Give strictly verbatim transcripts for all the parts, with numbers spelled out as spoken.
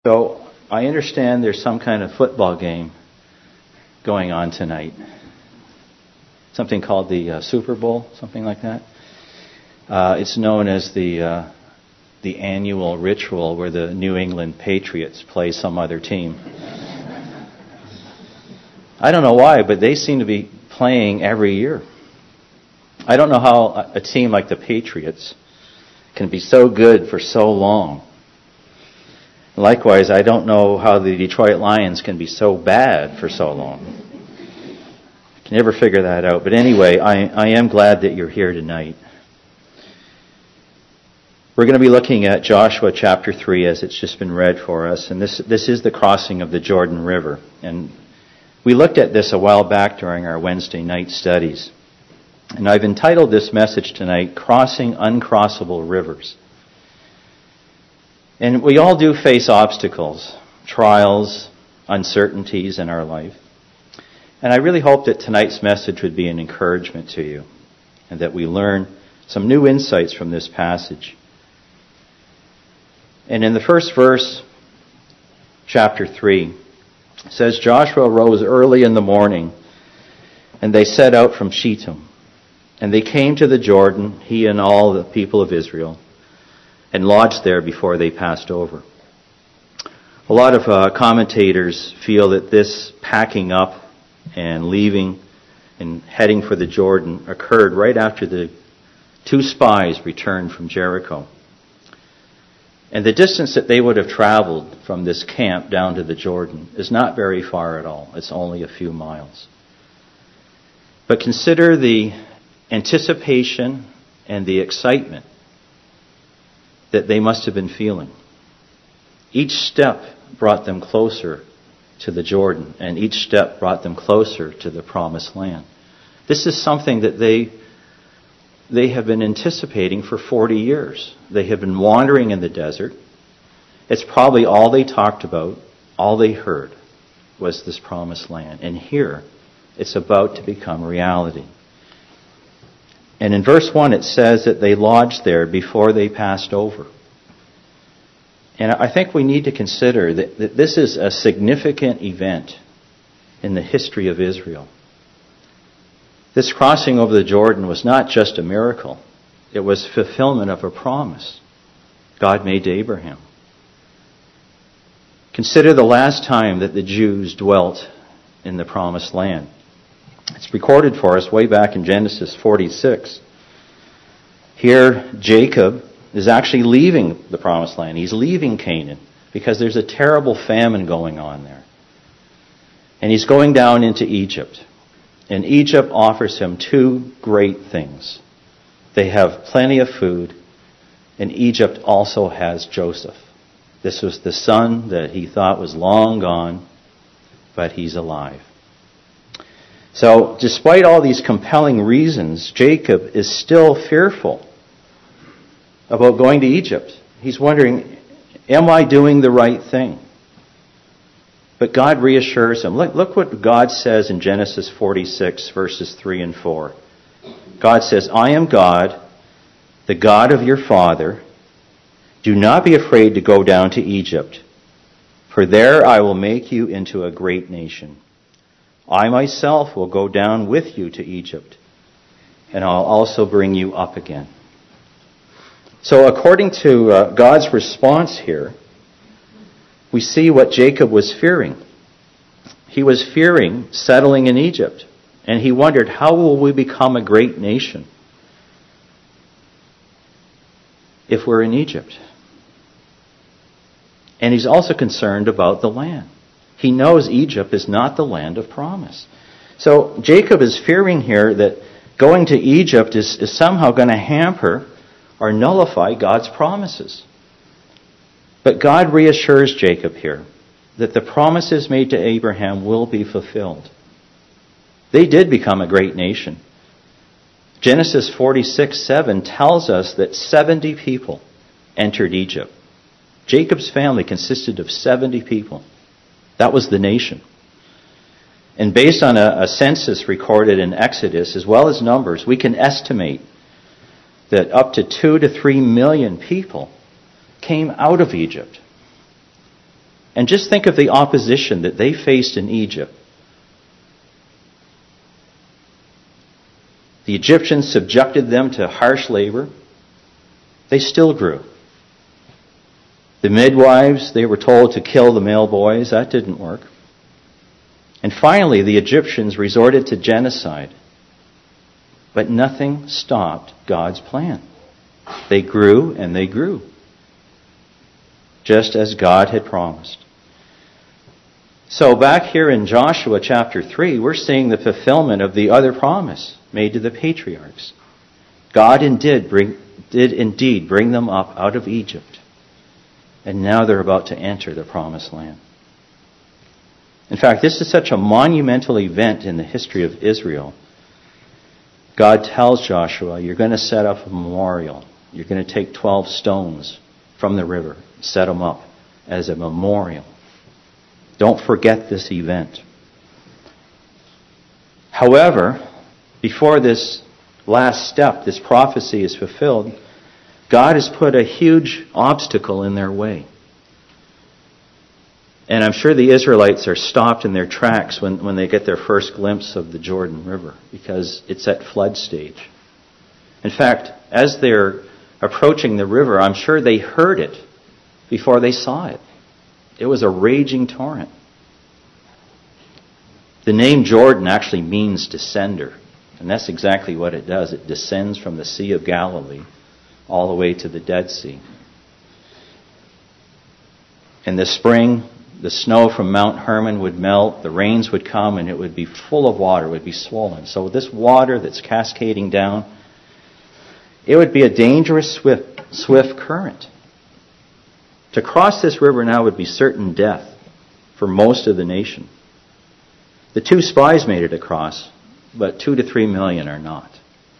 So I understand there's some kind of football game going on tonight. Something called the uh, Super Bowl, something like that. Uh, it's known as the uh, the annual ritual where the New England Patriots play some other team. I don't know why, but they seem to be playing every year. I don't know how a team like the Patriots can be so good for so long. Likewise, I don't know how the Detroit Lions can be so bad for so long. I can never figure that out. But anyway, I, I am glad that you're here tonight. We're going to be looking at Joshua chapter three as it's just been read for us. And this, this is the crossing of the Jordan River. And we looked at this a while back during our Wednesday night studies. And I've entitled this message tonight, Crossing Uncrossable Rivers. And we all do face obstacles, trials, uncertainties in our life. And I really hope that tonight's message would be an encouragement to you and that we learn some new insights from this passage. And in the first verse, chapter three, it says, Joshua rose early in the morning, and they set out from Shittim. And they came to the Jordan, he and all the people of Israel, and lodged there before they passed over. A lot of uh, commentators feel that this packing up and leaving and heading for the Jordan occurred right after the two spies returned from Jericho. And the distance that they would have traveled from this camp down to the Jordan is not very far at all. It's only a few miles. But consider the anticipation and the excitement that they must have been feeling. Each step brought them closer to the Jordan, and each step brought them closer to the promised land. This is something that they they have been anticipating for forty years. They have been wandering in the desert. It's probably all they talked about, all they heard was this promised land. And here, it's about to become reality. And in verse one, it says that they lodged there before they passed over. And I think we need to consider that, that this is a significant event in the history of Israel. This crossing over the Jordan was not just a miracle. It was fulfillment of a promise God made to Abraham. Consider the last time that the Jews dwelt in the promised land. It's recorded for us way back in Genesis forty-six. Here, Jacob is actually leaving the promised land. He's leaving Canaan because there's a terrible famine going on there. And he's going down into Egypt. And Egypt offers him two great things. They have plenty of food, and Egypt also has Joseph. This was the son that he thought was long gone, but he's alive. So, despite all these compelling reasons, Jacob is still fearful about going to Egypt. He's wondering, am I doing the right thing? But God reassures him. Look, look what God says in Genesis forty-six, verses three and four. God says, I am God, the God of your father. Do not be afraid to go down to Egypt, for there I will make you into a great nation. I myself will go down with you to Egypt, and I'll also bring you up again. So according to uh, God's response here, we see what Jacob was fearing. He was fearing settling in Egypt, and he wondered, how will we become a great nation if we're in Egypt? And he's also concerned about the land. He knows Egypt is not the land of promise. So Jacob is fearing here that going to Egypt is, is somehow going to hamper or nullify God's promises. But God reassures Jacob here that the promises made to Abraham will be fulfilled. They did become a great nation. Genesis forty-six seven tells us that seventy people entered Egypt. Jacob's family consisted of seventy people. That was the nation. And based on a, a census recorded in Exodus, as well as Numbers, we can estimate that up to two to three million people came out of Egypt. And just think of the opposition that they faced in Egypt. The Egyptians subjected them to harsh labor. They still grew. The midwives, they were told to kill the male boys. That didn't work. And finally, the Egyptians resorted to genocide. But nothing stopped God's plan. They grew and they grew, just as God had promised. So back here in Joshua chapter three, we're seeing the fulfillment of the other promise made to the patriarchs. God indeed bring, did indeed bring them up out of Egypt. And now they're about to enter the promised land. In fact, this is such a monumental event in the history of Israel. God tells Joshua, you're going to set up a memorial. You're going to take twelve stones from the river, set them up as a memorial. Don't forget this event. However, before this last step, this prophecy is fulfilled, God has put a huge obstacle in their way. And I'm sure the Israelites are stopped in their tracks when, when they get their first glimpse of the Jordan River, because it's at flood stage. In fact, as they're approaching the river, I'm sure they heard it before they saw it. It was a raging torrent. The name Jordan actually means descender, and that's exactly what it does. It descends from the Sea of Galilee all the way to the Dead Sea. In the spring, the snow from Mount Hermon would melt, the rains would come, and it would be full of water, it would be swollen. So this water that's cascading down, it would be a dangerous, swift, swift current. To cross this river now would be certain death for most of the nation. The two spies made it across, but two to three million are not.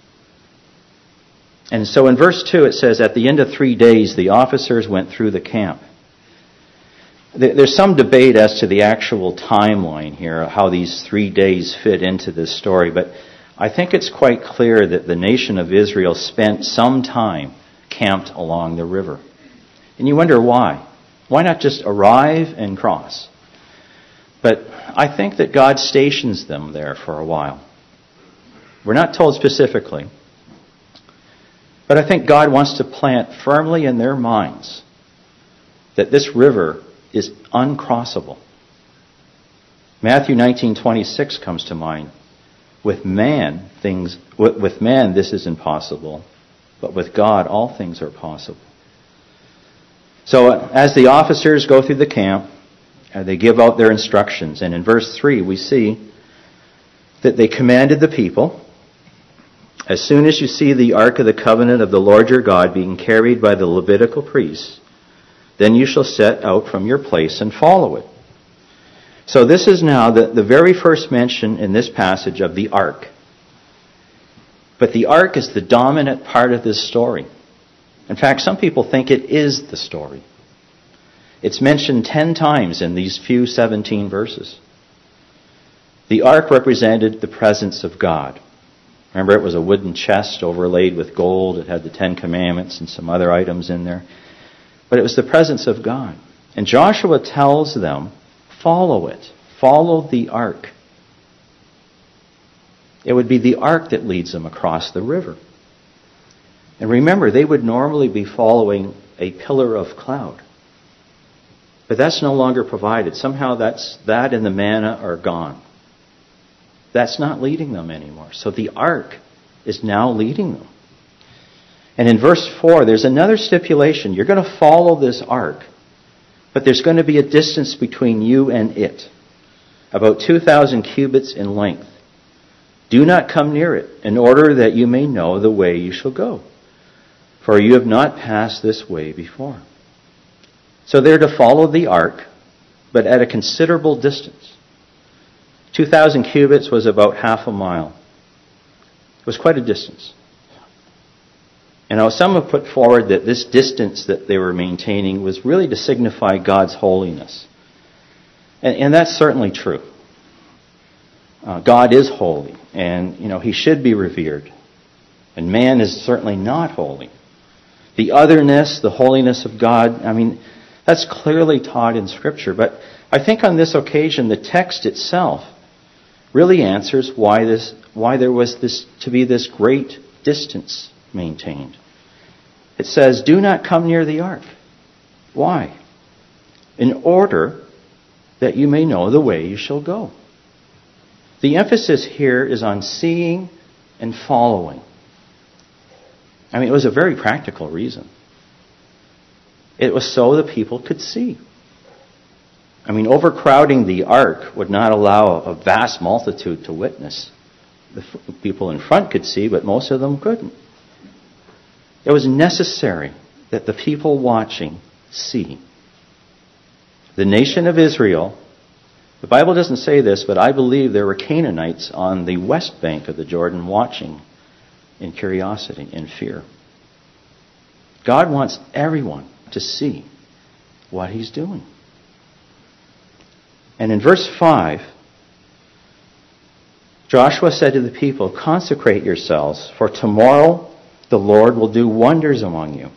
And so in verse two it says, at the end of three days the officers went through the camp. There's some debate as to the actual timeline here, how these three days fit into this story, but I think it's quite clear that the nation of Israel spent some time camped along the river. And you wonder why. Why not just arrive and cross? But I think that God stations them there for a while. We're not told specifically. But I think God wants to plant firmly in their minds that this river is uncrossable. Matthew nineteen twenty-six comes to mind. With man, things with man this is impossible, but with God all things are possible. So as the officers go through the camp, they give out their instructions, and in verse three we see that they commanded the people, as soon as you see the Ark of the Covenant of the Lord your God being carried by the Levitical priests, then you shall set out from your place and follow it. So this is now the, the very first mention in this passage of the Ark. But the Ark is the dominant part of this story. In fact, some people think it is the story. It's mentioned ten times in these few seventeen verses. The Ark represented the presence of God. Remember, it was a wooden chest overlaid with gold. It had the Ten Commandments and some other items in there. But it was the presence of God. And Joshua tells them, follow it. Follow the Ark. It would be the Ark that leads them across the river. And remember, they would normally be following a pillar of cloud. But that's no longer provided. Somehow that's that and the manna are gone. That's not leading them anymore. So the Ark is now leading them. And in verse four, there's another stipulation. You're going to follow this Ark, but there's going to be a distance between you and it, about two thousand cubits in length. Do not come near it, in order that you may know the way you shall go, for you have not passed this way before. So they're to follow the Ark, but at a considerable distance. two thousand cubits was about half a mile. It was quite a distance. And now some have put forward that this distance that they were maintaining was really to signify God's holiness. And, and that's certainly true. Uh, God is holy, and you know He should be revered. And man is certainly not holy. The otherness, the holiness of God, I mean, That's clearly taught in Scripture. But I think on this occasion, the text itself really answers why this, why there was this to be this great distance maintained. It says, "Do not come near the ark." Why? In order that you may know the way you shall go. The emphasis here is on seeing and following. I mean, it was a very practical reason. It was so the people could see. I mean, overcrowding the ark would not allow a vast multitude to witness. The people in front could see, but most of them couldn't. It was necessary that the people watching see. The nation of Israel, the Bible doesn't say this, but I believe there were Canaanites on the west bank of the Jordan watching in curiosity, in fear. God wants everyone to see what He's doing. And in verse five, Joshua said to the people, "Consecrate yourselves, for tomorrow the Lord will do wonders among you."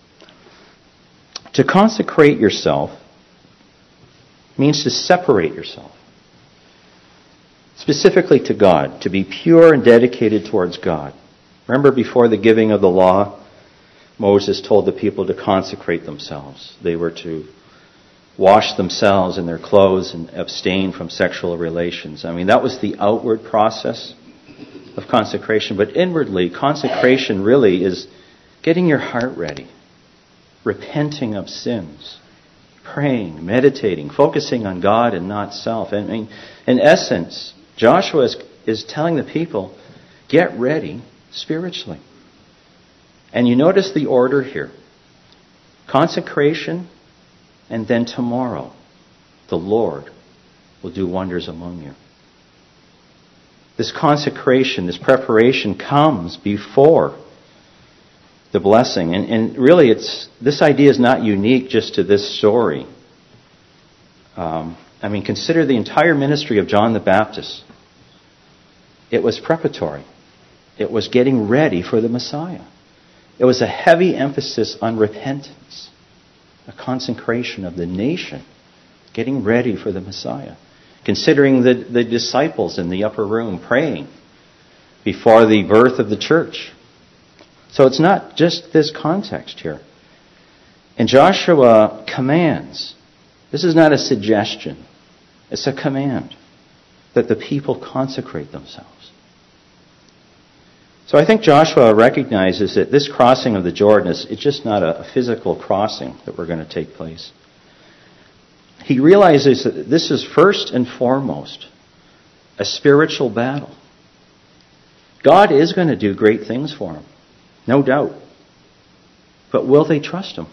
To consecrate yourself means to separate yourself, specifically to God, to be pure and dedicated towards God. Remember, before the giving of the law, Moses told the people to consecrate themselves. They were to wash themselves in their clothes and abstain from sexual relations. I mean, that was the outward process of consecration. But inwardly, consecration really is getting your heart ready, repenting of sins, praying, meditating, focusing on God and not self. I mean, in essence, Joshua is, is telling the people, get ready spiritually. And you notice the order here. Consecration, and then tomorrow, the Lord will do wonders among you. This consecration, this preparation comes before the blessing. And, and really, it's this idea is not unique just to this story. Um, I mean, consider the entire ministry of John the Baptist. It was preparatory. It was getting ready for the Messiah. It was a heavy emphasis on repentance, a consecration of the nation, getting ready for the Messiah. Considering the, the disciples in the upper room praying before the birth of the church. So it's not just this context here. And Joshua commands. This is not a suggestion. It's a command that the people consecrate themselves. So I think Joshua recognizes that this crossing of the Jordan is it's just not a, a physical crossing that we're going to take place. He realizes that this is first and foremost a spiritual battle. God is going to do great things for him, no doubt. But will they trust him?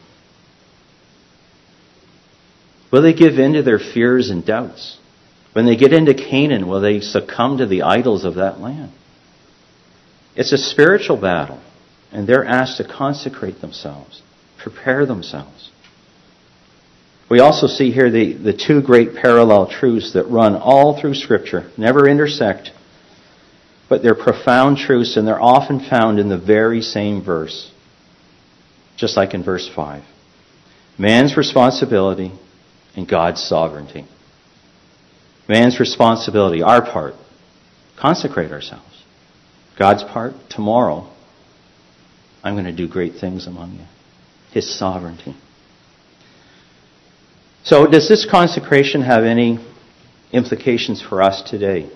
Will they give in to their fears and doubts? When they get into Canaan, will they succumb to the idols of that land? It's a spiritual battle, and they're asked to consecrate themselves, prepare themselves. We also see here the, the two great parallel truths that run all through Scripture, never intersect, but they're profound truths, and they're often found in the very same verse, just like in verse five. Man's responsibility and God's sovereignty. Man's responsibility, our part, consecrate ourselves. God's part, tomorrow, I'm going to do great things among you. His sovereignty. So does this consecration have any implications for us today?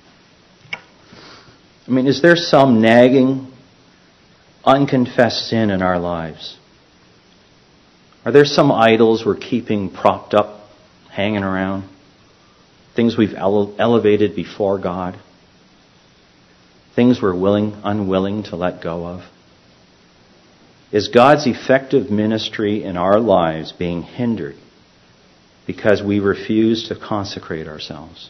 I mean, is there some nagging, unconfessed sin in our lives? Are there some idols we're keeping propped up, hanging around? Things we've ele- elevated before God? Things we're willing, unwilling to let go of? Is God's effective ministry in our lives being hindered because we refuse to consecrate ourselves?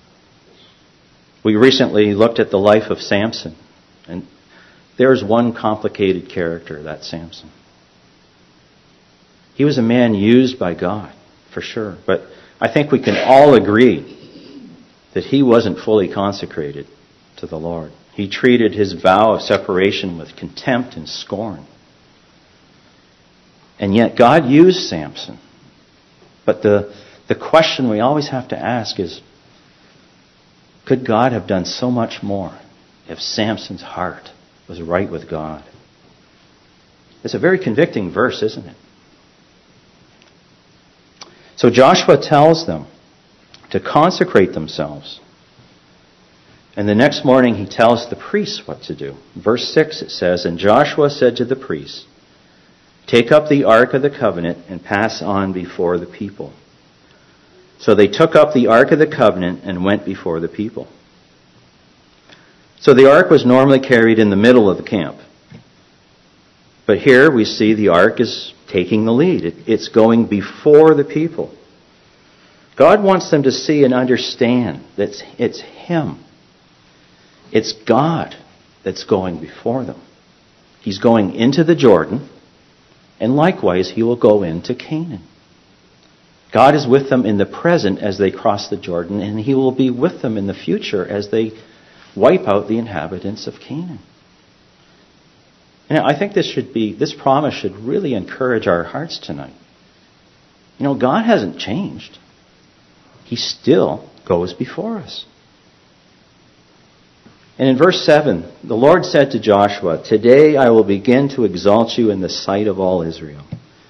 We recently looked at the life of Samson, and there's one complicated character, that's Samson. He was a man used by God, for sure, but I think we can all agree that he wasn't fully consecrated to the Lord. He treated his vow of separation with contempt and scorn. And yet God used Samson But the, the question we always have to ask is, could God have done so much more if Samson's heart was right with God? It's a very convicting verse, isn't it? So Joshua tells them to consecrate themselves. And the next morning he tells the priests what to do. Verse six it says, "And Joshua said to the priests, 'Take up the ark of the covenant and pass on before the people.' So they took up the ark of the covenant and went before the people." So the ark was normally carried in the middle of the camp. But here we see the ark is taking the lead. It, it's going before the people. God wants them to see and understand that it's, it's Him. It's God that's going before them. He's going into the Jordan, and likewise He will go into Canaan. God is with them in the present as they cross the Jordan, and He will be with them in the future as they wipe out the inhabitants of Canaan. And I think this should be, this promise should really encourage our hearts tonight. You know, God hasn't changed. He still goes before us. And in verse seven, the Lord said to Joshua, "Today I will begin to exalt you in the sight of all Israel,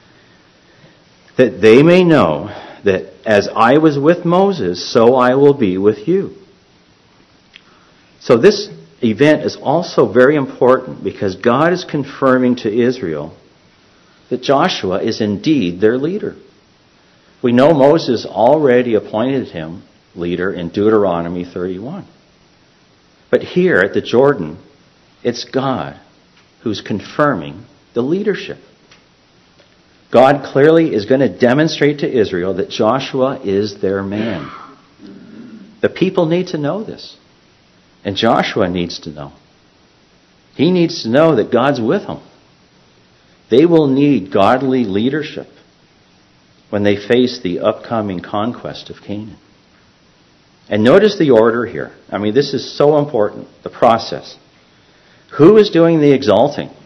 that they may know that as I was with Moses, so I will be with you." So this event is also very important because God is confirming to Israel that Joshua is indeed their leader. We know Moses already appointed him leader in Deuteronomy thirty-one. But here at the Jordan, it's God who's confirming the leadership. God clearly is going to demonstrate to Israel that Joshua is their man. The people need to know this. And Joshua needs to know. He needs to know that God's with him. They will need godly leadership when they face the upcoming conquest of Canaan. And notice the order here. I mean, this is so important, the process. Who is doing the exalting? It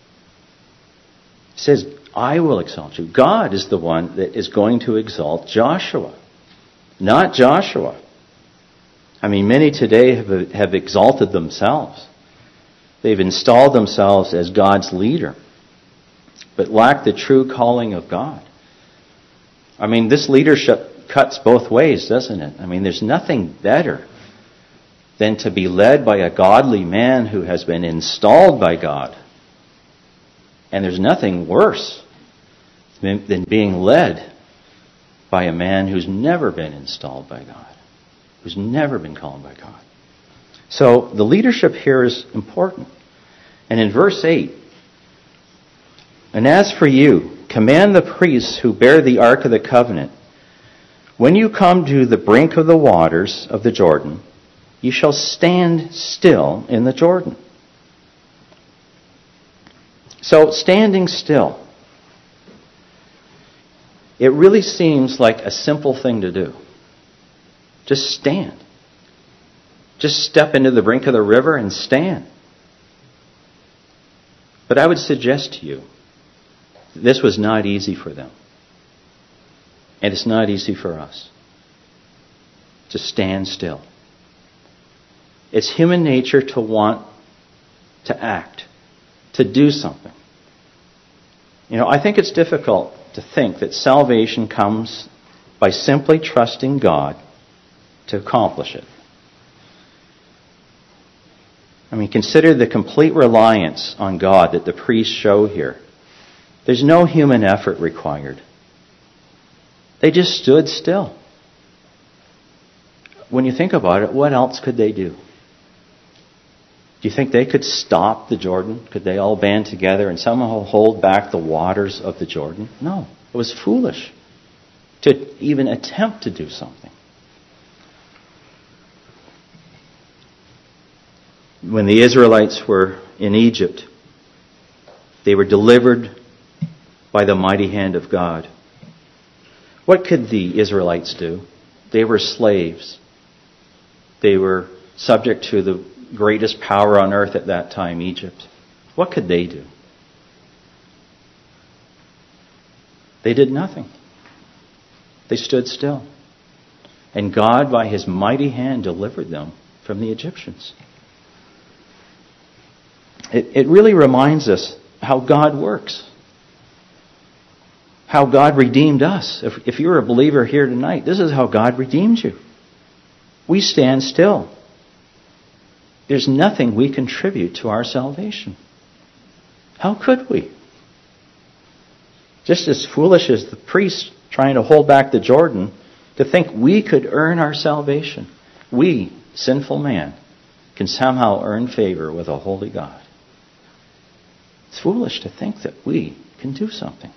says, "I will exalt you." God is the one that is going to exalt Joshua, not Joshua. I mean, many today have, have exalted themselves. They've installed themselves as God's leader, but lack the true calling of God. I mean, this leadership cuts both ways, doesn't it? I mean, there's nothing better than to be led by a godly man who has been installed by God. And there's nothing worse than being led by a man who's never been installed by God, who's never been called by God. So the leadership here is important. And in verse eight, "And as for you, command the priests who bear the ark of the covenant, when you come to the brink of the waters of the Jordan, you shall stand still in the Jordan." So, standing still. It really seems like a simple thing to do. Just stand. Just step into the brink of the river and stand. But I would suggest to you, this was not easy for them. And it's not easy for us to stand still. It's human nature to want to act, to do something. You know, I think it's difficult to think that salvation comes by simply trusting God to accomplish it. I mean, consider the complete reliance on God that the priests show here. There's no human effort required. They just stood still. When you think about it, what else could they do? Do you think they could stop the Jordan? Could they all band together and somehow hold back the waters of the Jordan? No. It was foolish to even attempt to do something. When the Israelites were in Egypt, they were delivered by the mighty hand of God. What could the Israelites do? They were slaves. They were subject to the greatest power on earth at that time, Egypt. What could they do? They did nothing. They stood still. And God, by his mighty hand, delivered them from the Egyptians. It, it really reminds us how God works. How God redeemed us. If, if you're a believer here tonight, this is how God redeemed you. We stand still. There's nothing we contribute to our salvation. How could we? Just as foolish as the priests trying to hold back the Jordan, to think we could earn our salvation. We, sinful man, can somehow earn favor with a holy God. It's foolish to think that we can do something.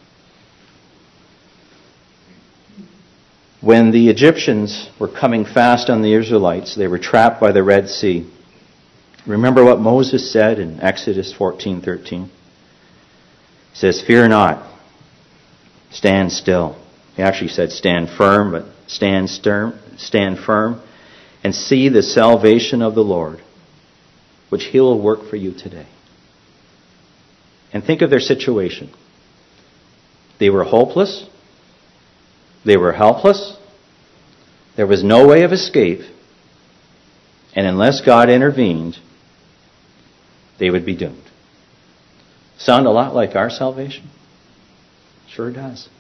When the Egyptians were coming fast on the Israelites, they were trapped by the Red Sea. Remember what Moses said in Exodus fourteen thirteen? He says, "Fear not, stand still." He actually said stand firm, but stand stern, stand firm, and see the salvation of the Lord, which he will work for you today. And think of their situation. They were hopeless. They were helpless. There was no way of escape. And unless God intervened, they would be doomed. Sound a lot like our salvation? Sure does.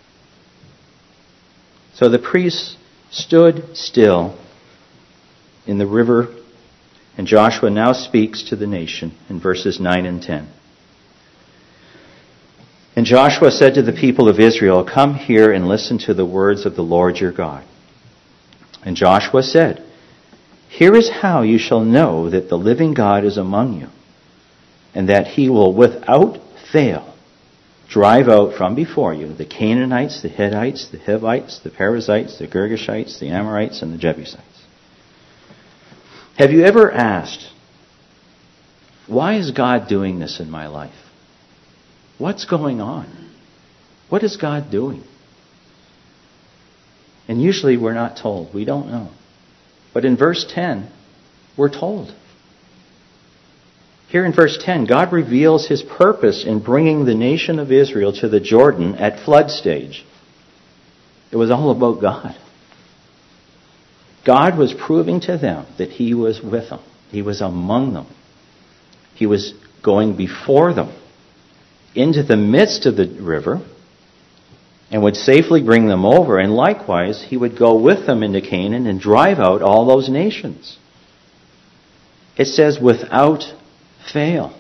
So the priests stood still in the river, and Joshua now speaks to the nation in verses nine and ten. And Joshua said to the people of Israel, "Come here and listen to the words of the Lord your God." And Joshua said, "Here is how you shall know that the living God is among you, and that he will without fail drive out from before you the Canaanites, the Hittites, the Hivites, the Perizzites, the Girgashites, the Amorites, and the Jebusites." Have you ever asked, why is God doing this in my life? What's going on? What is God doing? And usually we're not told. We don't know. But in verse ten, we're told. Here in verse ten, God reveals his purpose in bringing the nation of Israel to the Jordan at flood stage. It was all about God. God was proving to them that he was with them. He was among them. He was going before them into the midst of the river and would safely bring them over. And likewise, he would go with them into Canaan and drive out all those nations. It says, without fail.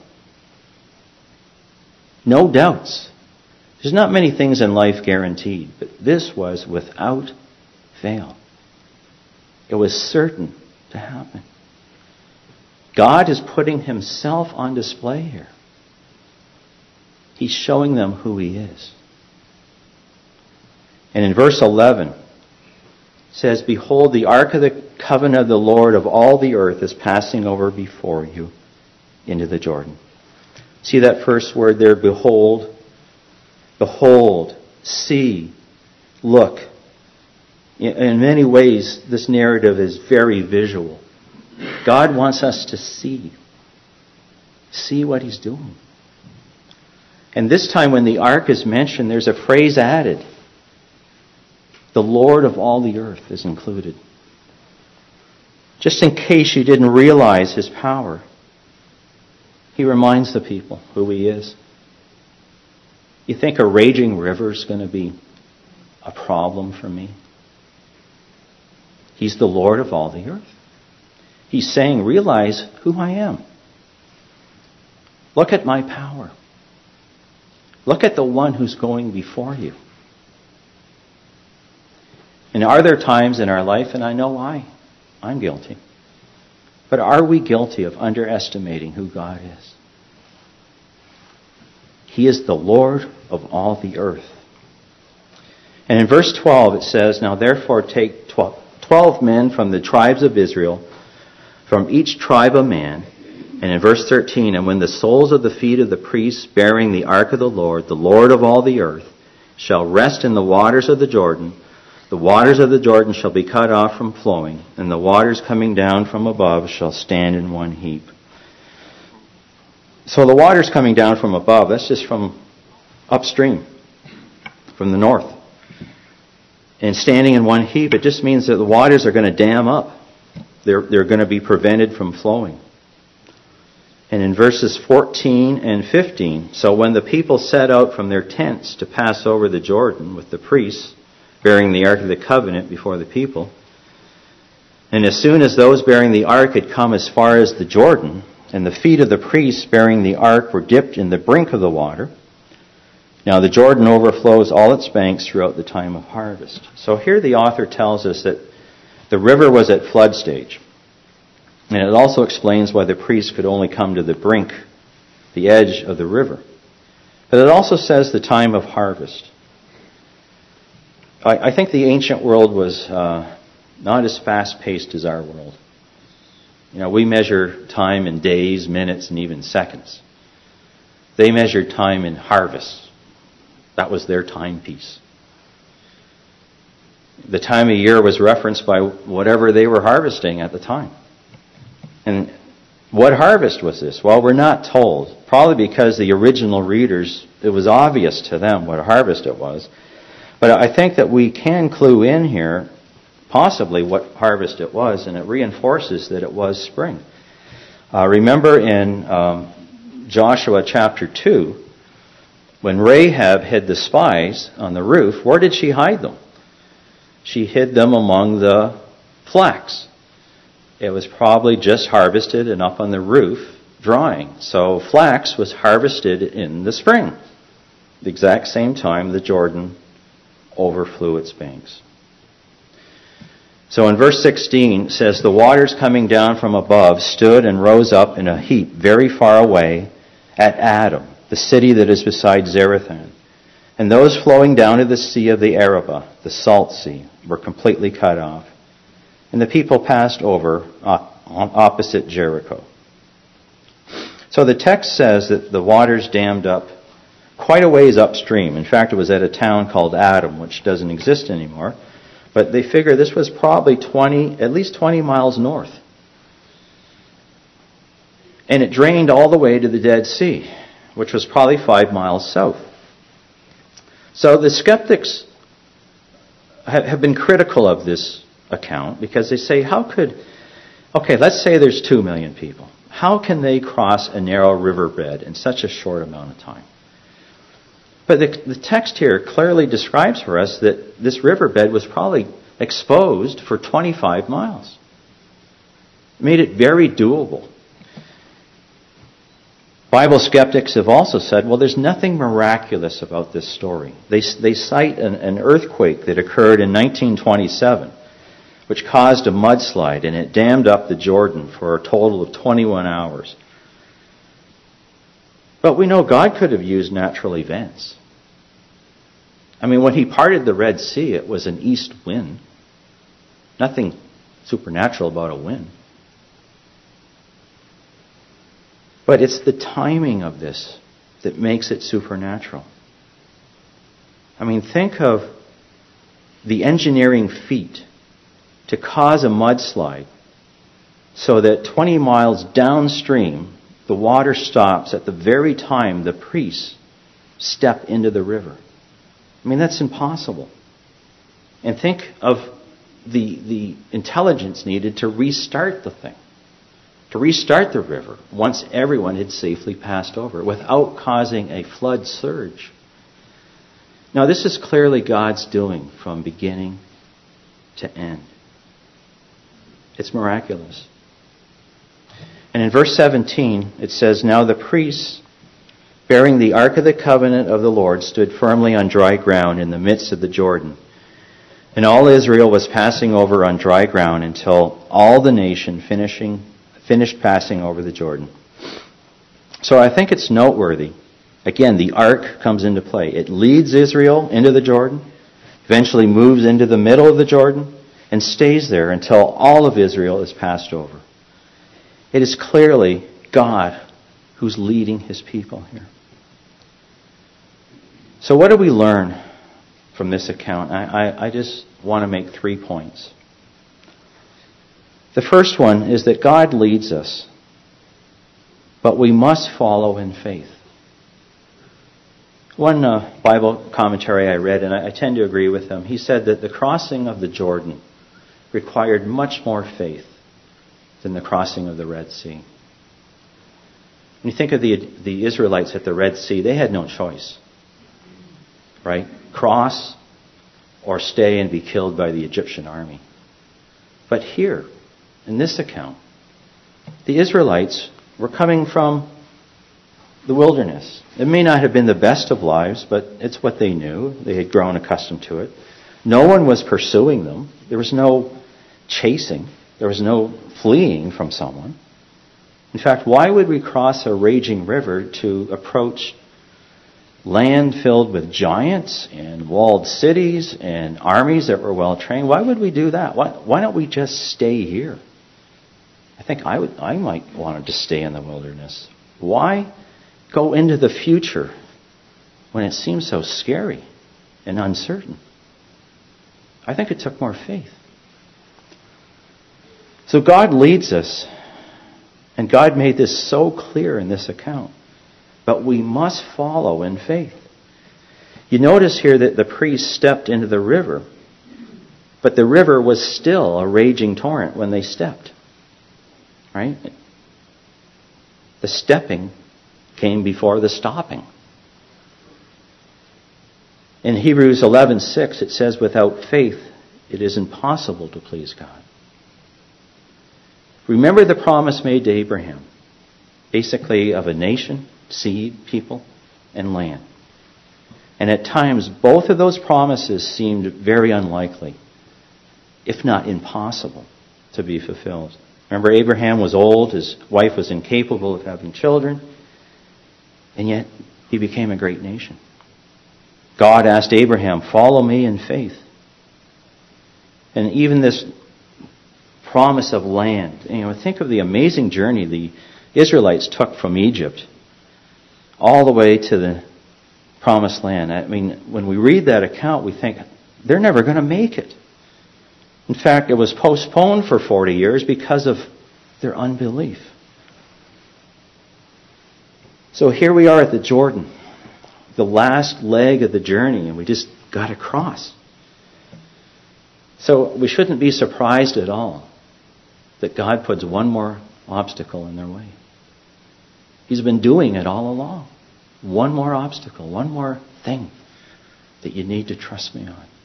No doubts. There's not many things in life guaranteed, but this was without fail. It was certain to happen. God is putting himself on display here. He's showing them who he is. And in verse eleven, it says, "Behold, the ark of the covenant of the Lord of all the earth is passing over before you into the Jordan." See that first word there, behold? Behold, see, look. In many ways, this narrative is very visual. God wants us to see. See what he's doing. And this time when the ark is mentioned, there's a phrase added. The Lord of all the earth is included. Just in case you didn't realize his power, he reminds the people who he is. You think a raging river is going to be a problem for me? He's the Lord of all the earth. He's saying, realize who I am. Look at my power. Look at the one who's going before you. And are there times in our life, and I know I, I'm guilty, but are we guilty of underestimating who God is? He is the Lord of all the earth. And in verse twelve it says, "Now therefore take twelve men from the tribes of Israel, from each tribe a man." And in verse thirteen, "And when the soles of the feet of the priests bearing the ark of the Lord, the Lord of all the earth, shall rest in the waters of the Jordan, the waters of the Jordan shall be cut off from flowing, and the waters coming down from above shall stand in one heap." So the waters coming down from above, that's just from upstream, from the north. And standing in one heap, it just means that the waters are going to dam up. They're, they're going to be prevented from flowing. And in verses fourteen and fifteen, so when the people set out from their tents to pass over the Jordan with the priests bearing the Ark of the Covenant before the people, and as soon as those bearing the Ark had come as far as the Jordan, and the feet of the priests bearing the Ark were dipped in the brink of the water, now the Jordan overflows all its banks throughout the time of harvest. So here the author tells us that the river was at flood stage. And it also explains why the priests could only come to the brink, the edge of the river. But it also says the time of harvest. I, I think the ancient world was uh, not as fast-paced as our world. You know, we measure time in days, minutes, and even seconds. They measured time in harvests. That was their timepiece. The time of year was referenced by whatever they were harvesting at the time. And what harvest was this? Well, we're not told. Probably because the original readers, it was obvious to them what harvest it was. But I think that we can clue in here possibly what harvest it was, and it reinforces that it was spring. Uh, remember in um, Joshua chapter two, when Rahab hid the spies on the roof, where did she hide them? She hid them among the flax. It was probably just harvested and up on the roof drying. So flax was harvested in the spring, the exact same time the Jordan overflew its banks. So in verse sixteen it says, the waters coming down from above stood and rose up in a heap very far away at Adam, the city that is beside Zarethan. And those flowing down to the sea of the Arabah, the salt sea, were completely cut off. And the people passed over opposite Jericho. So the text says that the waters dammed up quite a ways upstream. In fact, it was at a town called Adam, which doesn't exist anymore. But they figure this was probably twenty, at least twenty miles north. And it drained all the way to the Dead Sea, which was probably five miles south. So the skeptics have been critical of this account because they say, how could, okay, let's say there's two million people. How can they cross a narrow riverbed in such a short amount of time? But the, the text here clearly describes for us that this riverbed was probably exposed for twenty-five miles. It made it very doable. Bible skeptics have also said, well, there's nothing miraculous about this story. They, they cite an, an earthquake that occurred in nineteen twenty-seven, which caused a mudslide, and it dammed up the Jordan for a total of twenty-one hours. But we know God could have used natural events. I mean, when He parted the Red Sea, it was an east wind. Nothing supernatural about a wind. But it's the timing of this that makes it supernatural. I mean, think of the engineering feat to cause a mudslide so that twenty miles downstream, the water stops at the very time the priests step into the river. I mean, that's impossible. And think of the, the intelligence needed to restart the thing, to restart the river once everyone had safely passed over without causing a flood surge. Now, this is clearly God's doing from beginning to end. It's miraculous. And in verse seventeen, it says, now the priests, bearing the Ark of the Covenant of the Lord, stood firmly on dry ground in the midst of the Jordan. And all Israel was passing over on dry ground until all the nation finishing, finished passing over the Jordan. So I think it's noteworthy. Again, the Ark comes into play. It leads Israel into the Jordan, eventually moves into the middle of the Jordan, and stays there until all of Israel is passed over. It is clearly God who's leading His people here. So what do we learn from this account? I, I, I just want to make three points. The first one is that God leads us, but we must follow in faith. One uh, Bible commentary I read, and I, I tend to agree with him, he said that the crossing of the Jordan required much more faith than the crossing of the Red Sea. When you think of the, the Israelites at the Red Sea, they had no choice. Right? Cross or stay and be killed by the Egyptian army. But here, in this account, the Israelites were coming from the wilderness. It may not have been the best of lives, but it's what they knew. They had grown accustomed to it. No one was pursuing them. There was no chasing. There was no fleeing from someone. In fact, why would we cross a raging river to approach land filled with giants and walled cities and armies that were well trained? Why would we do that? Why, why don't we just stay here? I think I would. I might want to just stay in the wilderness. Why go into the future when it seems so scary and uncertain? I think it took more faith. So God leads us, and God made this so clear in this account. But we must follow in faith. You notice here that the priest stepped into the river, but the river was still a raging torrent when they stepped. Right? The stepping came before the stopping. In Hebrews eleven six, it says, without faith, it is impossible to please God. Remember the promise made to Abraham, basically of a nation, seed, people, and land. And at times, both of those promises seemed very unlikely, if not impossible, to be fulfilled. Remember, Abraham was old, his wife was incapable of having children, and yet he became a great nation. God asked Abraham, follow me in faith. And even this promise of land, you know, think of the amazing journey the Israelites took from Egypt all the way to the promised land. I mean, when we read that account, we think they're never going to make it. In fact, it was postponed for forty years because of their unbelief. So here we are at the Jordan, the last leg of the journey, and we just got to cross. So we shouldn't be surprised at all that God puts one more obstacle in their way. He's been doing it all along. One more obstacle, one more thing that you need to trust me on.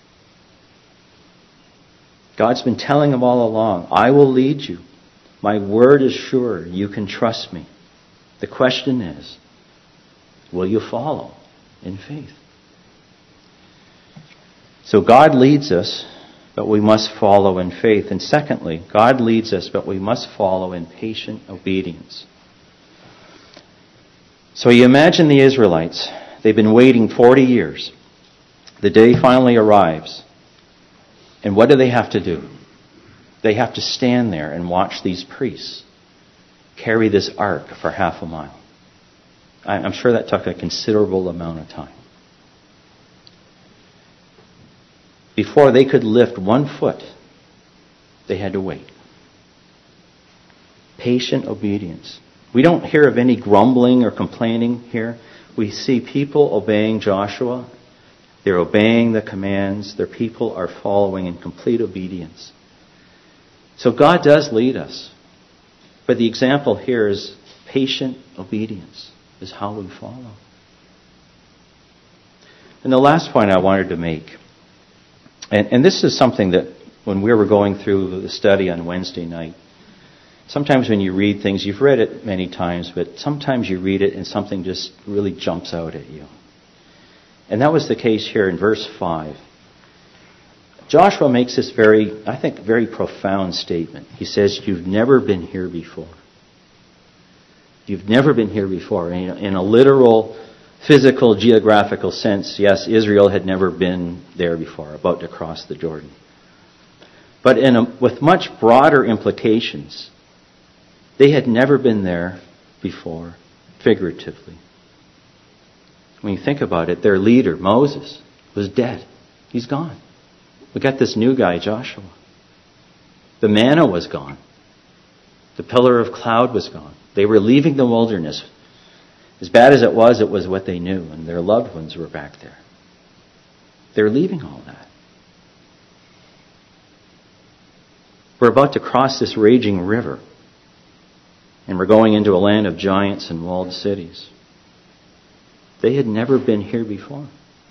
God's been telling them all along, I will lead you. My word is sure. You can trust me. The question is, will you follow in faith? So God leads us, but we must follow in faith. And secondly, God leads us, but we must follow in patient obedience. So you imagine the Israelites. They've been waiting forty years. The day finally arrives. And what do they have to do? They have to stand there and watch these priests carry this ark for half a mile. I'm sure that took a considerable amount of time. Before they could lift one foot, they had to wait. Patient obedience. We don't hear of any grumbling or complaining here. We see people obeying Joshua. They're obeying the commands. Their people are following in complete obedience. So God does lead us. But the example here is patient obedience is how we follow. And the last point I wanted to make, and, and this is something that when we were going through the study on Wednesday night, sometimes when you read things, you've read it many times, but sometimes you read it and something just really jumps out at you. And that was the case here in verse five. Joshua makes this very, I think, very profound statement. He says, you've never been here before. You've never been here before. In a literal, physical, geographical sense, yes, Israel had never been there before, about to cross the Jordan. But in a, with much broader implications, they had never been there before, figuratively. When you think about it, their leader, Moses, was dead. He's gone. We got this new guy, Joshua. The manna was gone. The pillar of cloud was gone. They were leaving the wilderness. As bad as it was, it was what they knew, and their loved ones were back there. They're leaving all that. We're about to cross this raging river, and we're going into a land of giants and walled cities. They had never been here before.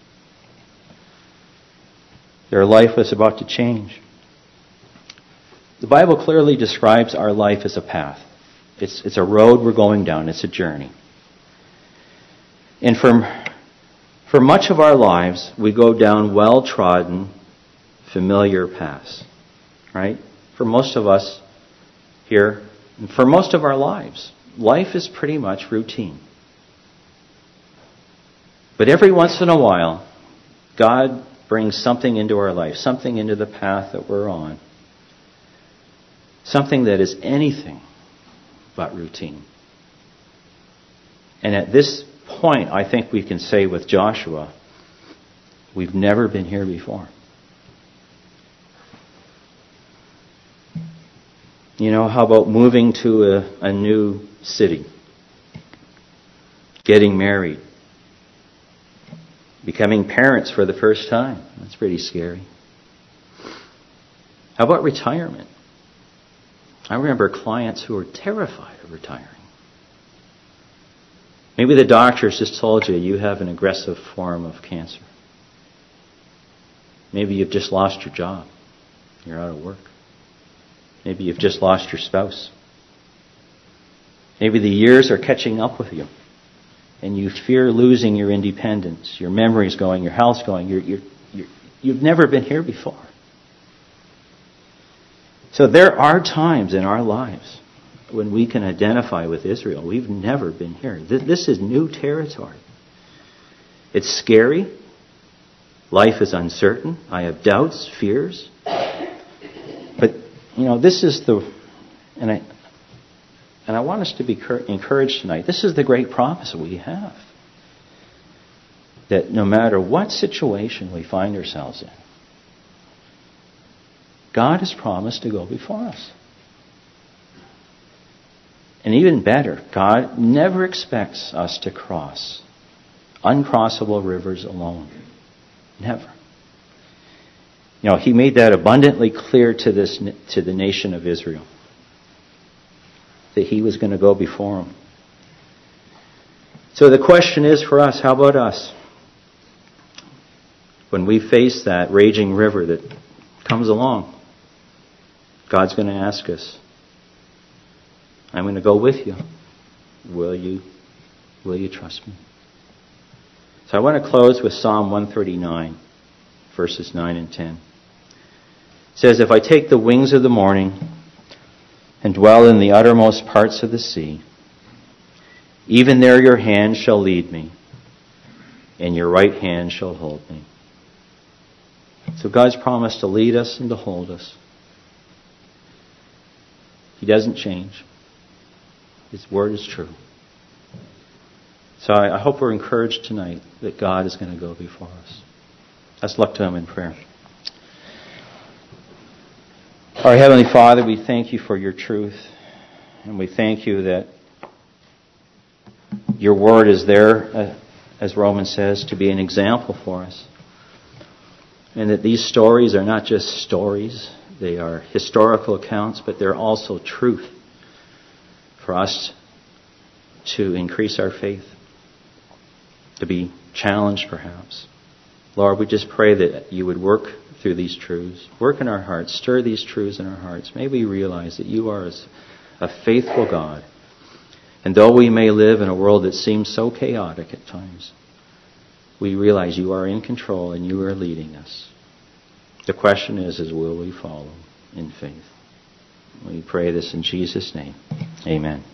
Their life was about to change. The Bible clearly describes our life as a path. It's, it's a road we're going down. It's a journey. And for, for much of our lives, we go down well-trodden, familiar paths. Right? For most of us here, and for most of our lives, life is pretty much routine. But every once in a while, God brings something into our life, something into the path that we're on. Something that is anything but routine. And at this point, I think we can say with Joshua, we've never been here before. You know, how about moving to a, a new city? Getting married? Becoming parents for the first time? That's pretty scary. How about retirement? I remember clients who were terrified of retiring. Maybe the doctors just told you you have an aggressive form of cancer. Maybe you've just lost your job. You're out of work. Maybe you've just lost your spouse. Maybe the years are catching up with you, and you fear losing your independence, your memories going, your health's going. You're, you're, you're, you've never been here before. So there are times in our lives when we can identify with Israel. We've never been here. This is new territory. It's scary. Life is uncertain. I have doubts, fears. But, you know, this is the, and I, and I want us to be encouraged tonight. This is the great promise we have. That no matter what situation we find ourselves in, God has promised to go before us. And even better, God never expects us to cross uncrossable rivers alone. Never. You know, He made that abundantly clear to this to the nation of Israel. That He was going to go before them. So the question is for us, how about us? When we face that raging river that comes along, God's going to ask us, I'm going to go with you. Will you, will you trust me? So I want to close with Psalm one thirty-nine, verses nine and ten. It says, if I take the wings of the morning and dwell in the uttermost parts of the sea, even there your hand shall lead me, and your right hand shall hold me. So God's promised to lead us and to hold us. He doesn't change. His word is true. So I, I hope we're encouraged tonight that God is going to go before us. Let's look to Him in prayer. Our Heavenly Father, we thank You for Your truth. And we thank You that Your word is there, uh, as Romans says, to be an example for us. And that these stories are not just stories. They are historical accounts, but they're also truth for us to increase our faith, to be challenged perhaps. Lord, we just pray that You would work through these truths, work in our hearts, stir these truths in our hearts. May we realize that You are a faithful God. And though we may live in a world that seems so chaotic at times, we realize You are in control and You are leading us. The question is, is will we follow in faith? We pray this in Jesus' name. Amen.